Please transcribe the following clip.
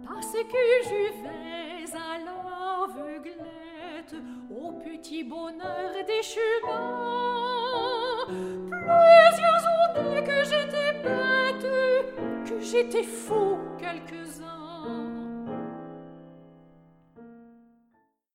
parce que je vais à l'aveuglette, au petit bonheur des chemins. Plusieurs ont dit que j'étais bête, que j'étais fou quelques-uns.